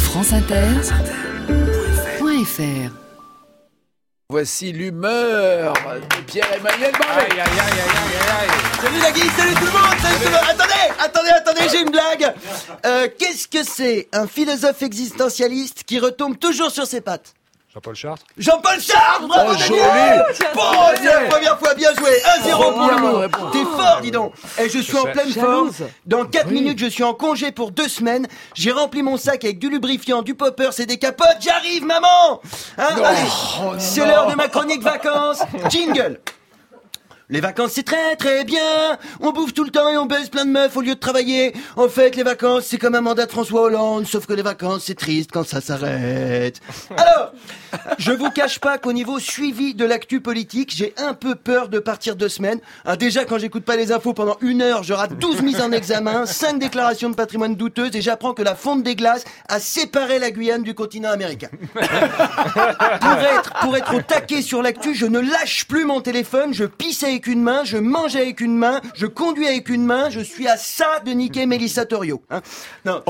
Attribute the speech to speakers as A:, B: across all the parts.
A: franceinter.fr.
B: Voici l'humeur de Pierre-Emmanuel Barret.
C: Aïe, aïe, aïe, aïe, aïe, aïe.
D: Salut la guise, salut tout le monde, salut tout le monde. Attendez, j'ai une blague. Qu'est-ce que c'est un philosophe existentialiste qui retombe toujours sur ses pattes?
C: Jean-Paul Chartres.
D: Jean-Paul Chartres, bravo Daniel.
B: joli.
D: Bon, c'est la première fois, bien joué. 1-0 pour nous. T'es fort, dis donc. Et je suis en pleine forme. Dans 4 minutes, je suis en congé pour 2 semaines. J'ai rempli mon sac avec du lubrifiant, du popper, et des capotes. J'arrive, maman. Allez, c'est l'heure de ma chronique vacances. Jingle. Les vacances c'est très très bien. On bouffe tout le temps et on baise plein de meufs au lieu de travailler. En fait les vacances c'est comme un mandat de François Hollande. Sauf que les vacances c'est triste quand ça s'arrête. Alors, je vous cache pas qu'au niveau suivi de l'actu politique, j'ai un peu peur de partir 2 semaines. Déjà quand j'écoute pas les infos pendant 1 heure, je rate 12 mises en examen, 5 déclarations de patrimoine douteuses et j'apprends que la fonte des glaces a séparé la Guyane du continent américain. Pour être au taquet sur l'actu, je ne lâche plus mon téléphone, je pisse avec une main, je mange avec une main, je conduis avec une main, je suis à ça de niquer Mélissa Torio. Non,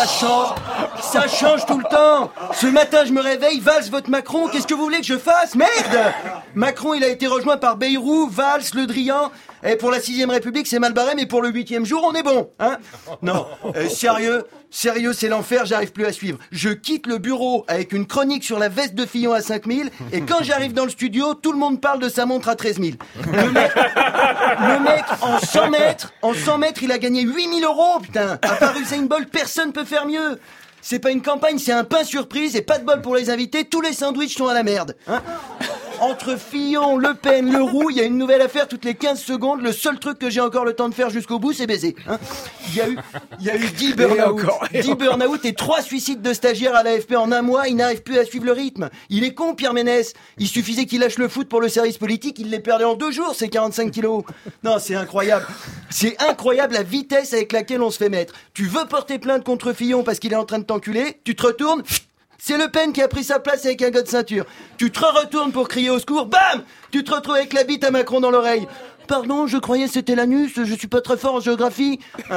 D: ça change tout le temps. Ce matin, je me réveille, Valls vote Macron, qu'est-ce que vous voulez que je fasse? Merde! Macron, il a été rejoint par Bayrou, Valls, Le Drian. Et pour la 6ème République, c'est mal barré, mais pour le 8e jour, on est bon, hein? Non, sérieux, c'est l'enfer, j'arrive plus à suivre. Je quitte le bureau avec une chronique sur la veste de Fillon à 5000, et quand j'arrive dans le studio, tout le monde parle de sa montre à 13 000. Le mec, en 100 mètres, il a gagné 8 000 €, putain. À part Usain Bolt, personne peut faire mieux. C'est pas une campagne, c'est un pain surprise, et pas de bol pour les invités, tous les sandwichs sont à la merde, hein? Entre Fillon, Le Pen, Leroux, il y a une nouvelle affaire toutes les 15 secondes. Le seul truc que j'ai encore le temps de faire jusqu'au bout, c'est baiser. Hein, il y a eu 10 burn-out et 3 suicides de stagiaires à l'AFP en 1 mois. Il n'arrive plus à suivre le rythme. Il est con, Pierre Ménès. Il suffisait qu'il lâche le foot pour le service politique. Il les perdait en 2 jours, ces 45 kilos. Non, c'est incroyable. C'est incroyable la vitesse avec laquelle on se fait mettre. Tu veux porter plainte contre Fillon parce qu'il est en train de t'enculer. Tu te retournes. C'est Le Pen qui a pris sa place avec un gars de ceinture. Tu te retournes pour crier au secours, bam! Tu te retrouves avec la bite à Macron dans l'oreille. Pardon, je croyais que c'était l'anus, je suis pas très fort en géographie.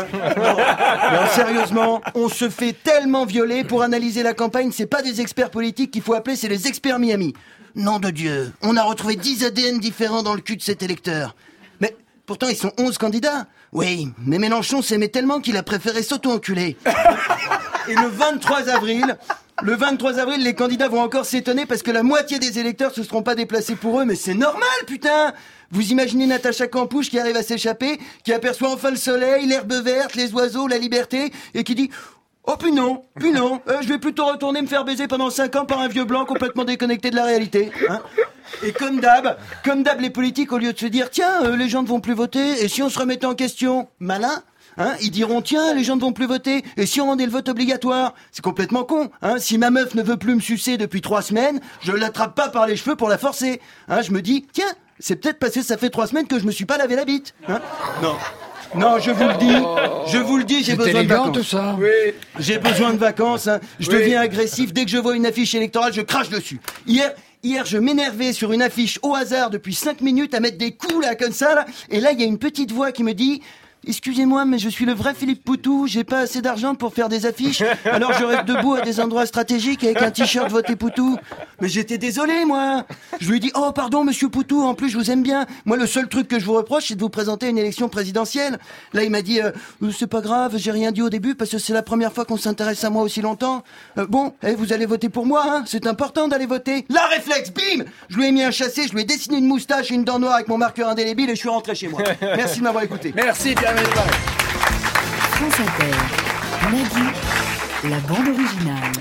D: Non, sérieusement, on se fait tellement violer. Pour analyser la campagne, c'est pas des experts politiques qu'il faut appeler, c'est les experts Miami. Nom de Dieu, on a retrouvé 10 ADN différents dans le cul de cet électeur. Mais pourtant, ils sont 11 candidats. Oui, mais Mélenchon s'aimait tellement qu'il a préféré s'auto-enculer. Et le 23 avril, les candidats vont encore s'étonner parce que la moitié des électeurs se seront pas déplacés pour eux. Mais c'est normal, putain! Vous imaginez Natacha Campouche qui arrive à s'échapper, qui aperçoit enfin le soleil, l'herbe verte, les oiseaux, la liberté, et qui dit « Oh, puis non, je vais plutôt retourner me faire baiser pendant 5 ans par un vieux blanc complètement déconnecté de la réalité. Hein » Et comme d'hab, les politiques, au lieu de se dire « Tiens, les gens ne vont plus voter, et si on se remettait en question ?» Malin. Hein, ils diront tiens les gens ne vont plus voter et si on rendait le vote obligatoire, c'est complètement con. Hein, si ma meuf ne veut plus me sucer depuis 3 semaines, je l'attrape pas par les cheveux pour la forcer. Hein, je me dis tiens c'est peut-être parce que ça fait 3 semaines que je me suis pas lavé la bite. Hein, non, je vous le dis, j'ai besoin de vacances.
B: Ça.
D: Oui. J'ai besoin de vacances. Hein. Je deviens agressif dès que je vois une affiche électorale, je crache dessus. Hier, je m'énervais sur une affiche au hasard depuis 5 minutes à mettre des coups là comme ça là, et là il y a une petite voix qui me dit excusez-moi, mais je suis le vrai Philippe Poutou, j'ai pas assez d'argent pour faire des affiches, alors je reste debout à des endroits stratégiques avec un t-shirt voté Poutou. Mais j'étais désolé, moi. Je lui ai dit, oh pardon, monsieur Poutou, en plus je vous aime bien. Moi, le seul truc que je vous reproche, c'est de vous présenter à une élection présidentielle. Là, il m'a dit, c'est pas grave, j'ai rien dit au début parce que c'est la première fois qu'on s'intéresse à moi aussi longtemps. Vous allez voter pour moi, hein, c'est important d'aller voter. La réflexe, bim! Je lui ai mis un chassé, je lui ai dessiné une moustache et une dent noire avec mon marqueur indélébile et je suis rentré chez moi. Merci de m'avoir écouté.
B: Merci, Pierre.
A: France Inter, Nagui, la bande originale.